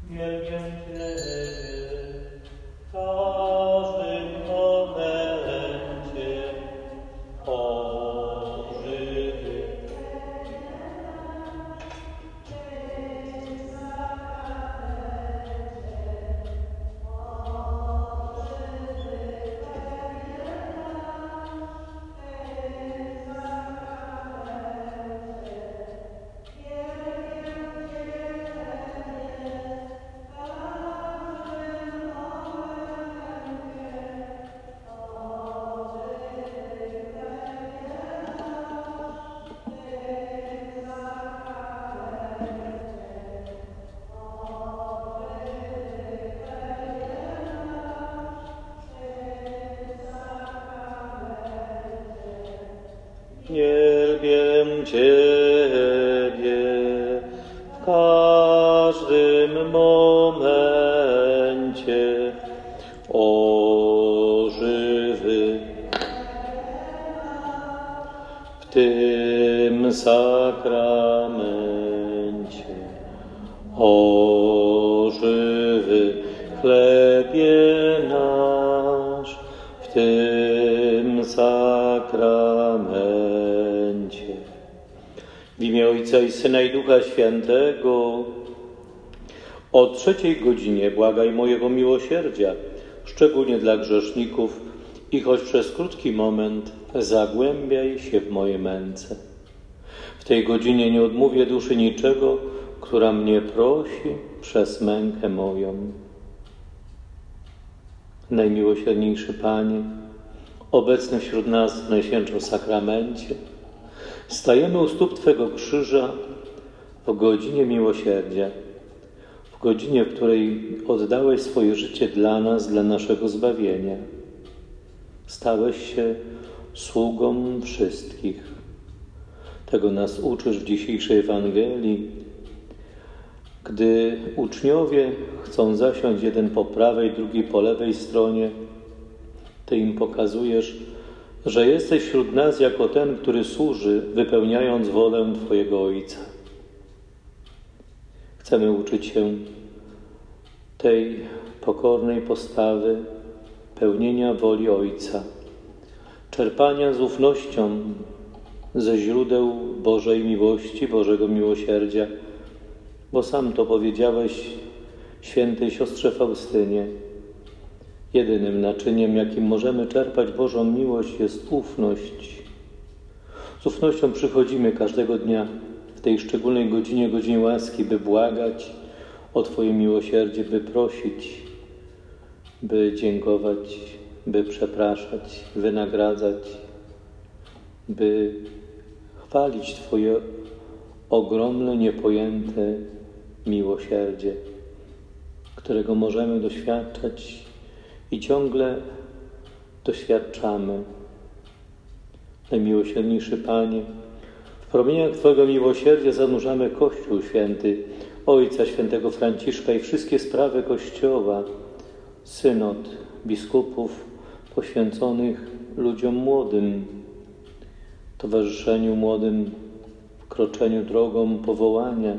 Wielbię Ciebie w każdym momencie, o żywy. W tym sakramencie, o żywy chlebie nasz, w tym sakramencie. W imię Ojca i Syna i Ducha Świętego. O 3:00 błagaj mojego miłosierdzia, szczególnie dla grzeszników, i choć przez krótki moment zagłębiaj się w moje męce. W tej godzinie nie odmówię duszy niczego, która mnie prosi przez mękę moją. Najmiłosierniejszy Panie, obecny wśród nas w Najświętszym Sakramencie, stajemy u stóp Twego krzyża w godzinie miłosierdzia, w godzinie, w której oddałeś swoje życie dla nas, dla naszego zbawienia. Stałeś się sługą wszystkich. Tego nas uczysz w dzisiejszej Ewangelii, gdy uczniowie chcą zasiąść jeden po prawej, drugi po lewej stronie. Ty im pokazujesz, że jesteś wśród nas jako ten, który służy, wypełniając wolę Twojego Ojca. Chcemy uczyć się tej pokornej postawy, pełnienia woli Ojca, czerpania z ufnością ze źródeł Bożej miłości, Bożego miłosierdzia, bo sam to powiedziałeś świętej siostrze Faustynie. Jedynym naczyniem, jakim możemy czerpać Bożą miłość, jest ufność. Z ufnością przychodzimy każdego dnia w tej szczególnej godzinie, godzinie łaski, by błagać o Twoje miłosierdzie, by prosić, by dziękować, by przepraszać, wynagradzać, by chwalić Twoje ogromne, niepojęte miłosierdzie, którego możemy doświadczać i ciągle doświadczamy. Najmiłosierniejszy Panie, w promieniach Twojego miłosierdzia zanurzamy Kościół Święty, Ojca Świętego Franciszka i wszystkie sprawy Kościoła, synod biskupów poświęconych ludziom młodym, towarzyszeniu młodym w kroczeniu drogą powołania.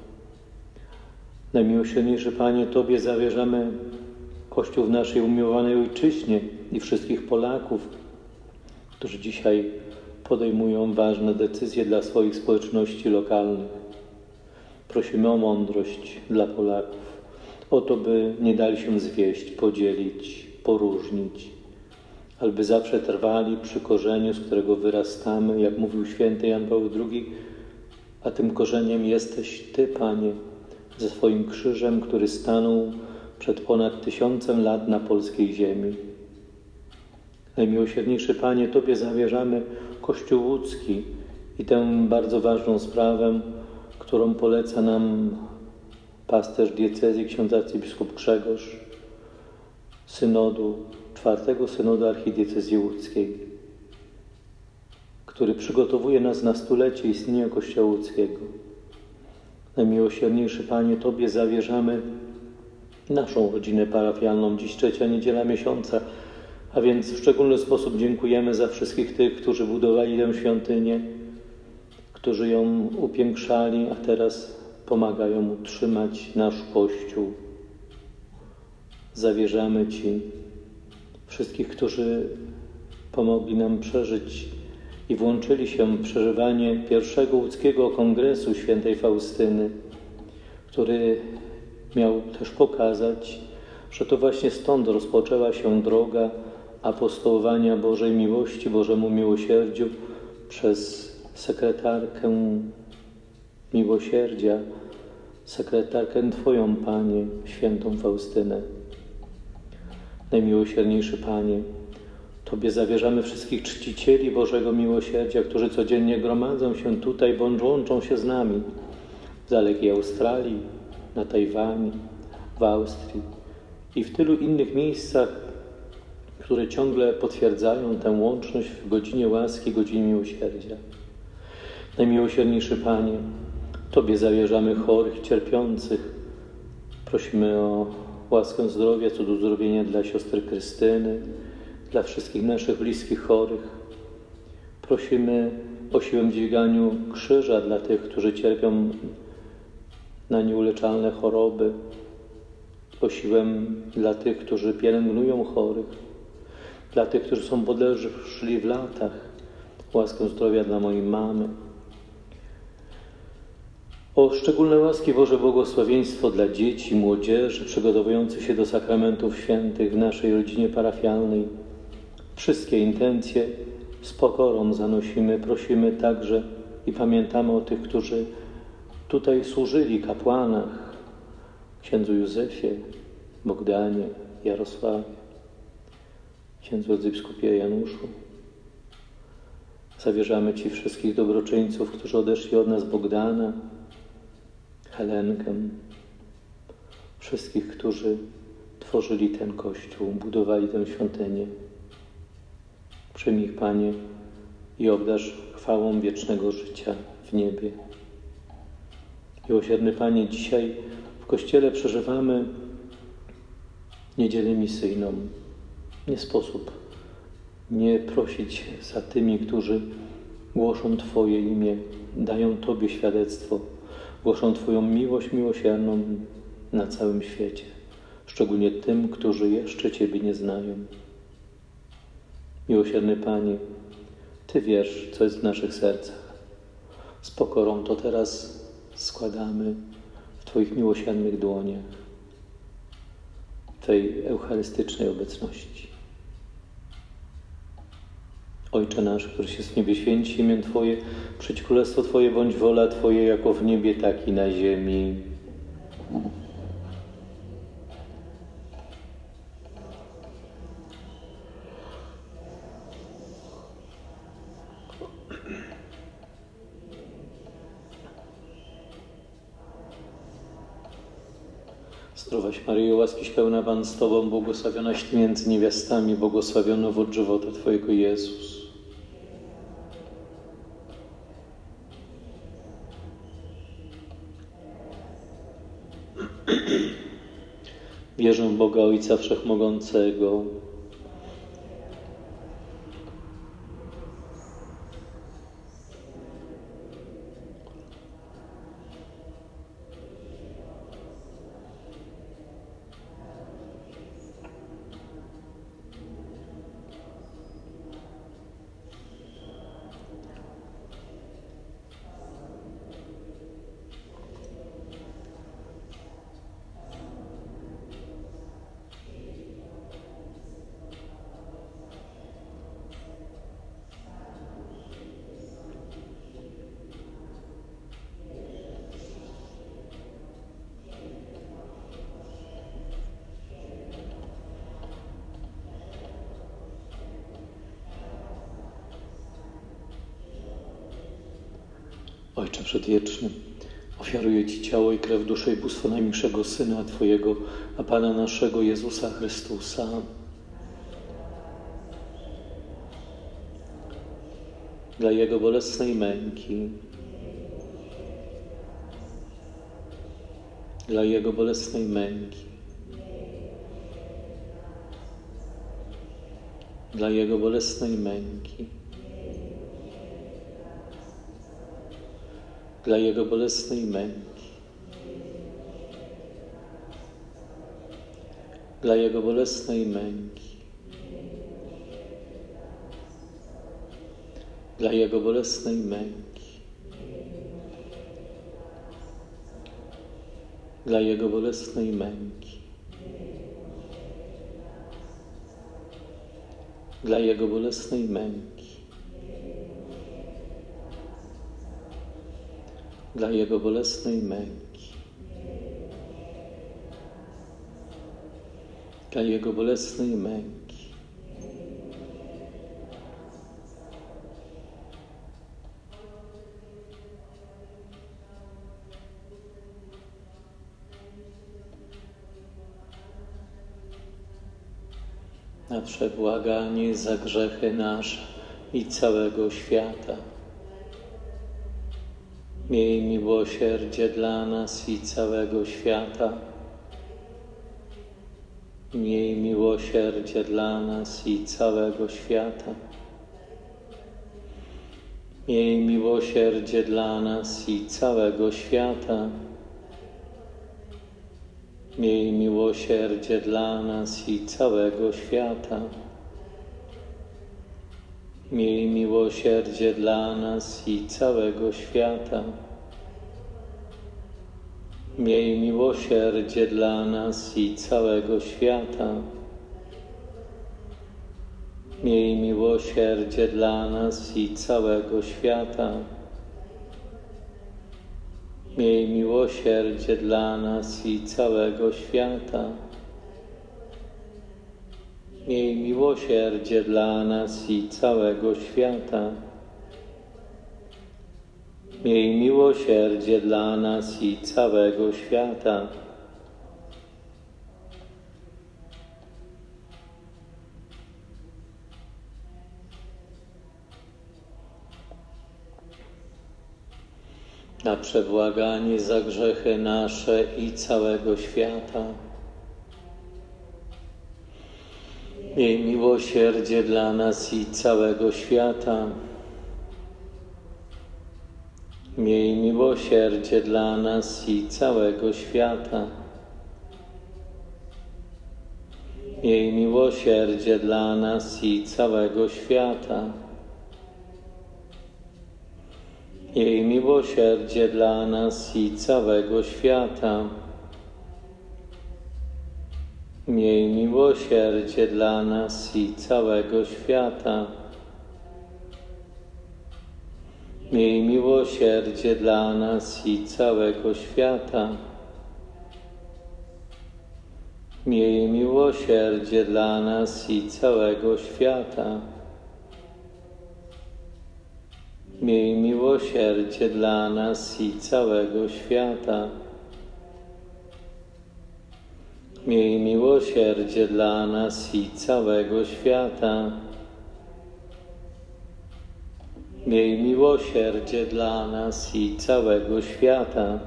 Najmiłosierniejszy Panie, Tobie zawierzamy Kościół w naszej umiłowanej Ojczyźnie i wszystkich Polaków, którzy dzisiaj podejmują ważne decyzje dla swoich społeczności lokalnych. Prosimy o mądrość dla Polaków, o to, by nie dali się zwieść, podzielić, poróżnić, ale by zawsze trwali przy korzeniu, z którego wyrastamy, jak mówił święty Jan Paweł II, a tym korzeniem jesteś Ty, Panie, ze swoim krzyżem, który stanął przed ponad 1000 lat na polskiej ziemi. Najmiłosierniejszy Panie, Tobie zawierzamy Kościół łódzki i tę bardzo ważną sprawę, którą poleca nam pasterz diecezji, ksiądz arcybiskup Grzegorz, czwartego synodu archidiecezji łódzkiej, który przygotowuje nas na 100-lecie istnienia Kościoła łódzkiego. Najmiłosierniejszy Panie, Tobie zawierzamy naszą rodzinę parafialną. Dziś 3. niedziela miesiąca, a więc w szczególny sposób dziękujemy za wszystkich tych, którzy budowali tę świątynię, którzy ją upiększali, a teraz pomagają utrzymać nasz Kościół. zawierzamy Ci wszystkich, którzy pomogli nam przeżyć i włączyli się w przeżywanie pierwszego łódzkiego kongresu świętej Faustyny, który miał też pokazać, że to właśnie stąd rozpoczęła się droga apostołowania Bożej miłości, Bożemu miłosierdziu przez sekretarkę miłosierdzia, sekretarkę Twoją, Panie, świętą Faustynę. Najmiłosierniejszy Panie, Tobie zawierzamy wszystkich czcicieli Bożego Miłosierdzia, którzy codziennie gromadzą się tutaj, bądź łączą się z nami w dalekiej Australii, na Tajwanie, w Austrii i w tylu innych miejscach, które ciągle potwierdzają tę łączność w godzinie łaski, godzinie miłosierdzia. Najmiłosierniejszy Panie, Tobie zawierzamy chorych, cierpiących. Prosimy o łaskę zdrowia, cud uzdrowienia dla siostry Krystyny, dla wszystkich naszych bliskich chorych. Prosimy o siłę w dźwiganiu krzyża dla tych, którzy cierpią na nieuleczalne choroby, o siłę dla tych, którzy pielęgnują chorych, dla tych, którzy są podeszli w latach, łaskę zdrowia dla mojej mamy. O szczególne łaski Boże błogosławieństwo dla dzieci, młodzieży przygotowujących się do sakramentów świętych w naszej rodzinie parafialnej. Wszystkie intencje z pokorą zanosimy, prosimy także i pamiętamy o tych, którzy tutaj służyli, kapłanach, księdzu Józefie, Bogdanie, Jarosławie, księdzu arcybiskupie Januszu. Zawierzamy Ci wszystkich dobroczyńców, którzy odeszli od nas, Bogdana, Helenkę, wszystkich, którzy tworzyli ten Kościół, budowali tę świątynię. Przyjmij ich, Panie, i obdarz chwałą wiecznego życia w niebie. Miłosierny Panie, dzisiaj w Kościele przeżywamy niedzielę misyjną. Nie sposób nie prosić za tymi, którzy głoszą Twoje imię, dają Tobie świadectwo, głoszą Twoją miłość miłosierną na całym świecie, szczególnie tym, którzy jeszcze Ciebie nie znają. Miłosierny Panie, Ty wiesz, co jest w naszych sercach. Z pokorą to teraz składamy w Twoich miłosiernych dłoniach, Twej eucharystycznej obecności. Ojcze nasz, któryś jest w niebie, święć imię Twoje, przyjdź królestwo Twoje, bądź wola Twoja, jako w niebie, tak i na ziemi. Zdrowaś Maryjo, łaskiś pełna, Pan z Tobą, błogosławionaś Ty między niewiastami, błogosławiony owoc żywota Twojego, Jezus. Wierzę w Boga Ojca Wszechmogącego, Ojcze Przedwieczny, ofiaruję Ci ciało i krew, duszę i bóstwo najmilszego Syna Twojego, a Pana naszego Jezusa Chrystusa, dla Jego bolesnej męki, dla Jego bolesnej męki, dla Jego bolesnej męki, dla Jego bolesnej męki, dla Jego bolesnej męki, dla Jego bolesnej męki, dla Jego bolesnej męki, dla Jego bolesnej męki, dla Jego bolesnej męki, dla Jego bolesnej męki. Na przebłaganie za grzechy nasze i całego świata. Miej miłosierdzie dla nas i całego świata. Miej miłosierdzie dla nas i całego świata. Miej miłosierdzie dla nas i całego świata. Miej miłosierdzie dla nas i całego świata. Miej miłosierdzie dla nas i całego świata. Miej miłosierdzie dla nas i całego świata. Miej miłosierdzie dla nas i całego świata. Miej miłosierdzie dla nas i całego świata. Miej miłosierdzie dla nas i całego świata. Miej miłosierdzie dla nas i całego świata. Na przebłaganie za grzechy nasze i całego świata. Miej miłosierdzie dla nas i całego świata. Miej miłosierdzie dla nas i całego świata. Miej miłosierdzie dla nas i całego świata. Miej miłosierdzie dla nas i całego świata. Miej miłosierdzie dla nas i całego świata. Miej miłosierdzie dla nas i całego świata. Miej miłosierdzie dla nas i całego świata. Miej miłosierdzie dla nas i całego świata. Miej miłosierdzie dla nas i całego świata. Miej miłosierdzie dla nas i całego świata.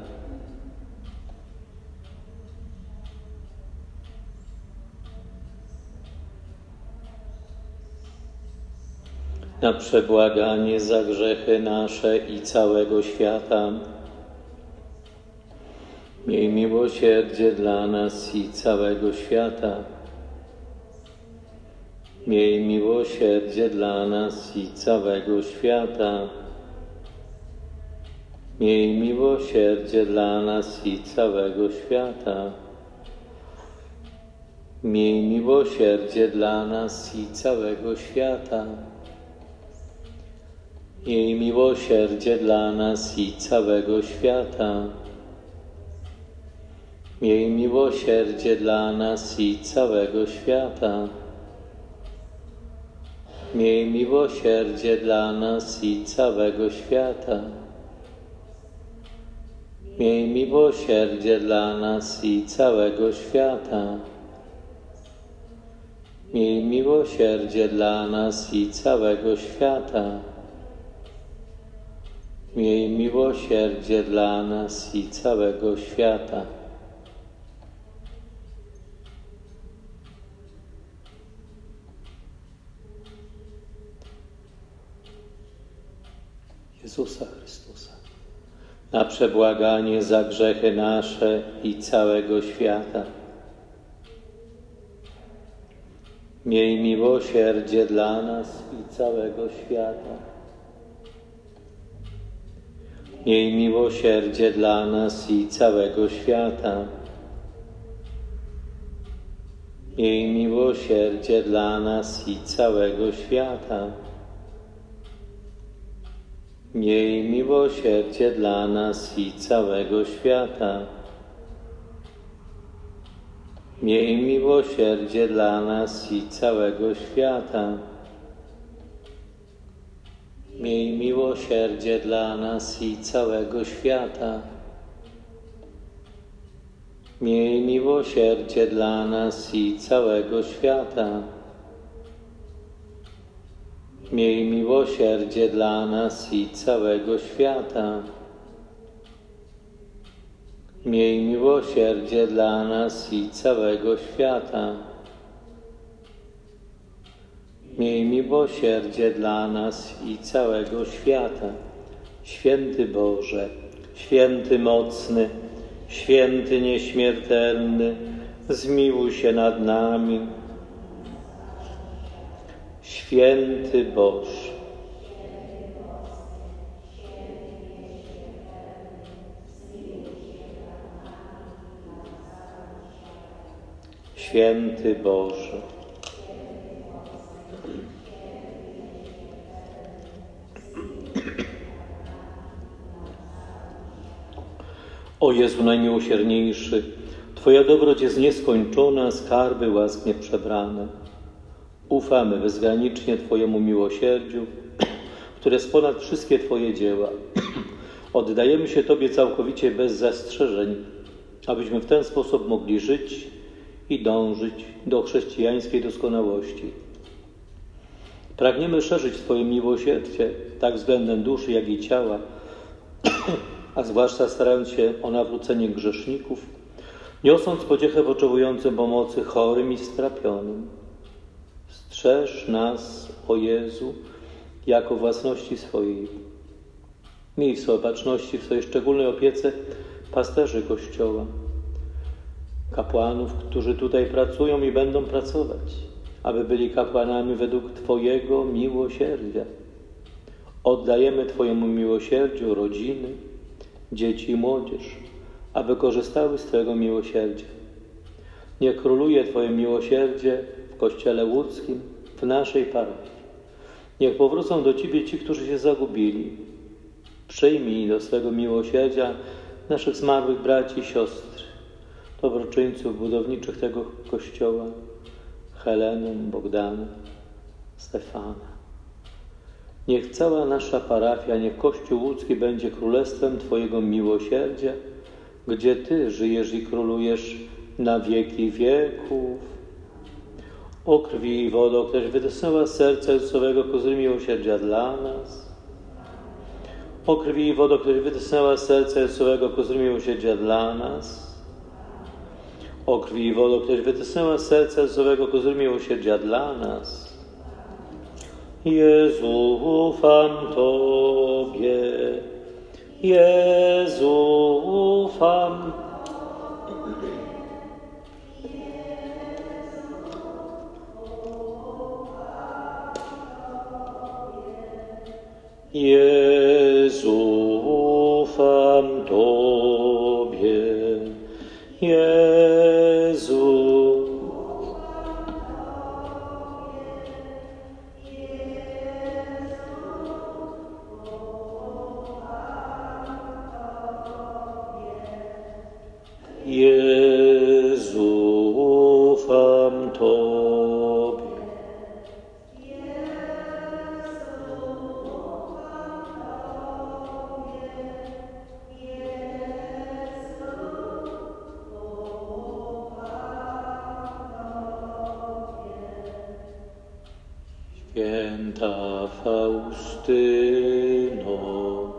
Na przebłaganie za grzechy nasze i całego świata. Miej miłosierdzie dla nas i całego świata. Miej miłosierdzie dla nas i całego świata. Miej miłosierdzie dla nas i całego świata. Miej miłosierdzie dla nas i całego świata. Miej miłosierdzie dla nas i całego świata. Miej miłosierdzie dla nas i całego świata. Miej miłosierdzie dla nas i całego świata. Miej miłosierdzie dla nas i całego świata. Miej miłosierdzie dla nas i całego świata. Miej miłosierdzie dla nas i całego świata. Jezusa Chrystusa, na przebłaganie za grzechy nasze i całego świata. Miej miłosierdzie dla nas i całego świata. Miej miłosierdzie dla nas i całego świata. Miej miłosierdzie dla nas i całego świata. Miej miłosierdzie dla nas i całego świata. Miej miłosierdzie dla nas i całego świata. Miej miłosierdzie dla nas i całego świata. Miej miłosierdzie dla nas i całego świata. Miej miłosierdzie dla nas i całego świata. Miej miłosierdzie dla nas i całego świata. Miej miłosierdzie dla nas i całego świata. Święty Boże, święty mocny, święty nieśmiertelny, zmiłuj się nad nami. Święty Boże, święty Boże. O Jezu najmiłosierniejszy, Twoja dobroć jest nieskończona, skarby łask nieprzebrane. Ufamy bezgranicznie Twojemu miłosierdziu, które jest ponad wszystkie Twoje dzieła. Oddajemy się Tobie całkowicie bez zastrzeżeń, abyśmy w ten sposób mogli żyć i dążyć do chrześcijańskiej doskonałości. Pragniemy szerzyć Twoje miłosierdzie, tak względem duszy, jak i ciała, a zwłaszcza starając się o nawrócenie grzeszników, niosąc pociechę potrzebującym pomocy chorym i strapionym. Strzeż nas, o Jezu, jako własności swojej. Miej w swojej opatrzności, w swojej szczególnej opiece pasterzy Kościoła, kapłanów, którzy tutaj pracują i będą pracować, aby byli kapłanami według Twojego miłosierdzia. Oddajemy Twojemu miłosierdziu rodziny, dzieci i młodzież, aby korzystały z Twojego miłosierdzia. Niech króluje Twoje miłosierdzie w Kościele łódzkim, w naszej parafii. Niech powrócą do Ciebie ci, którzy się zagubili. Przyjmij do swego miłosierdzia naszych zmarłych braci i siostry, dobroczyńców budowniczych tego Kościoła, Helenę, Bogdana, Stefana. Niech cała nasza parafia, niech Kościół łódzki będzie królestwem Twojego miłosierdzia, gdzie Ty żyjesz i królujesz na wieki wieków. O krwi i wodo, któraś wytchnęła z serca Jezusowego kozły miłosierdzia dla nas. O krwi i wodo, któraś wytchnęła z serca Jezusowego kozły miłosierdzia dla nas. O krwi i wodo, któraś wytchnęła z serca Jezusowego kozły miłosierdzia dla nas. Jezu, ufam Tobie. Jezu, ufam. Jezu, ufam Tobie. Jezu. Jezu, ufam Tobie. Święta Faustyno,